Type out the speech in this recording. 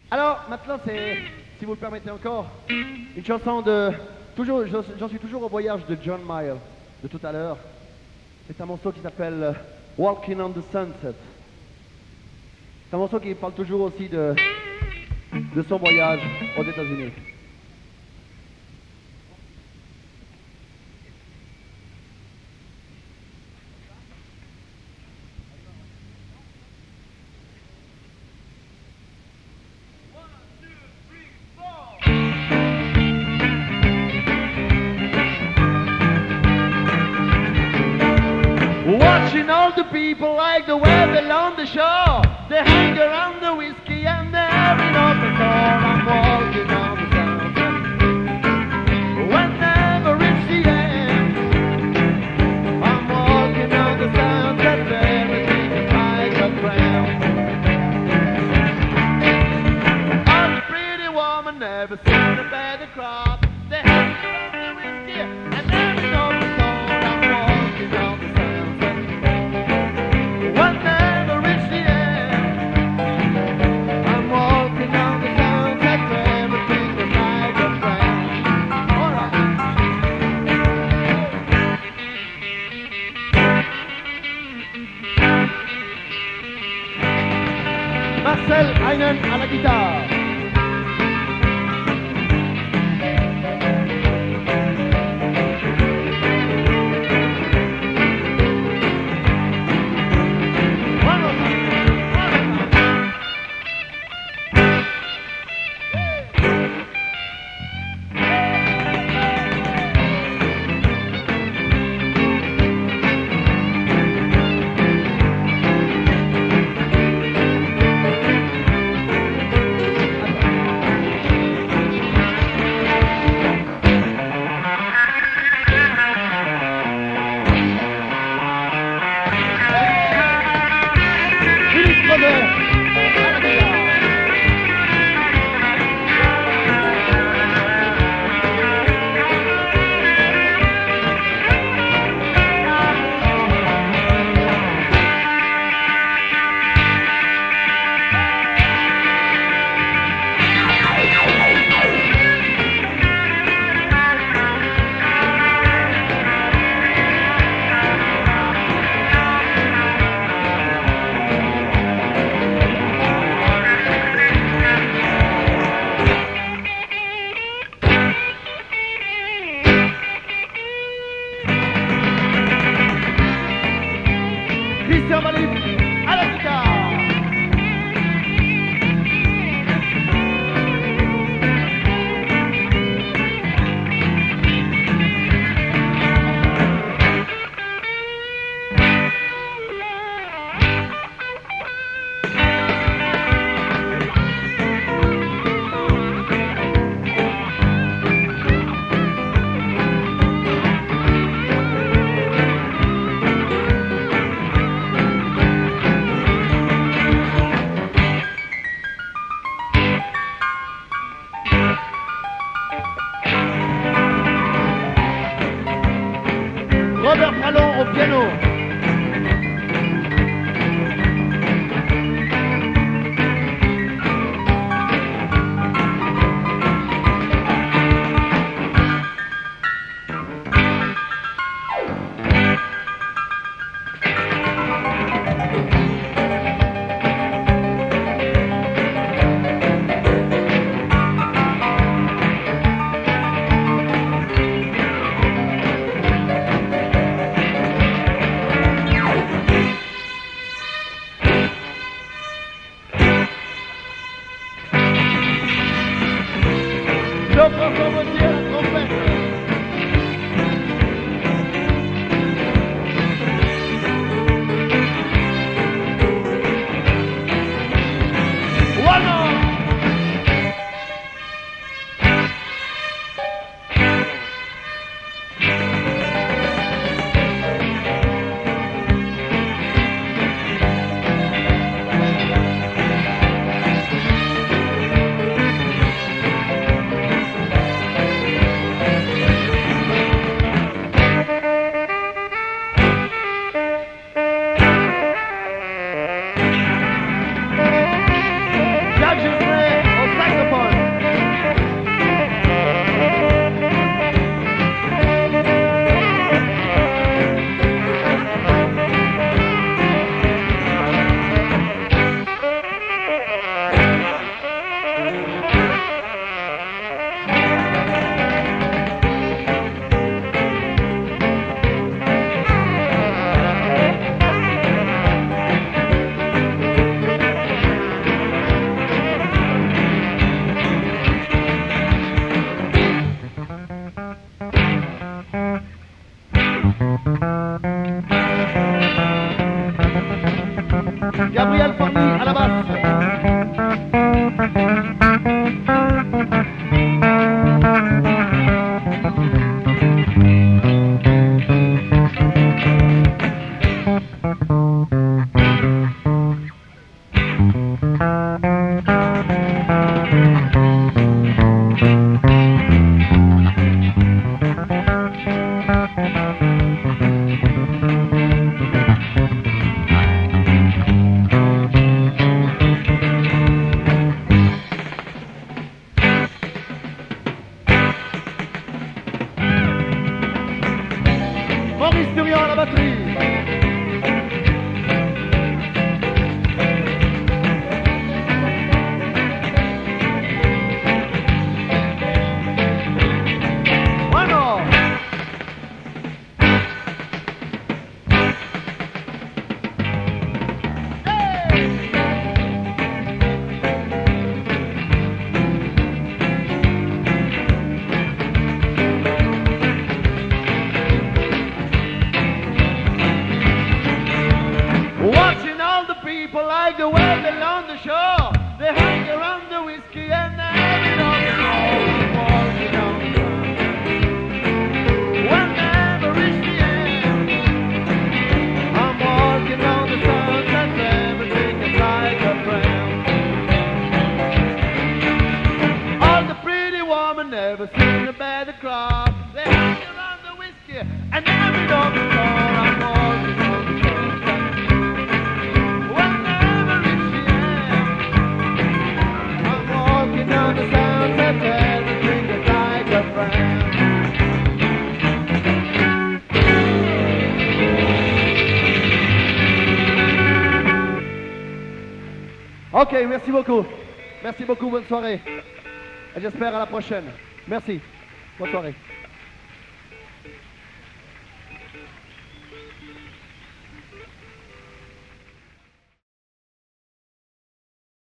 Alors, maintenant, c'est, si vous le permettez encore, une chanson de... Toujours, j'en suis toujours au voyage de John Mayall, de tout à l'heure. C'est un morceau qui s'appelle Walking on the Sunset. C'est un morceau qui parle toujours aussi de son voyage aux États-Unis. Watching all the people like the weather on the shore. They hang around the whiskey and they're having off the door. I'm walking on the sunset. Whenever it's the end, I'm walking on the sunset. Everything is like a friend. All the pretty woman never seen a better crop. They hang around the whiskey and they're having off the door. I'm walking on the sunset. Whenever it's the end, I'm walking on the sunset. Everything is like a friend. All right. Marcel Heinen à la guitare. Maurice Turian à la batterie. Bueno. Watching all the people like the weather on the shore. They hang around the whiskey and they have it on the road. Walking on the sun. When never reach the end. I'm walking on the sunset, everything is like a friend. All the pretty women never seem to bear the crowd. They hang around the whiskey and they have it on the floor. I'm walking on the sunset. Down the sunset, everything is like a friend. Ok, merci beaucoup. Merci beaucoup, bonne soirée. Et j'espère à la prochaine. Merci. Bonne soirée.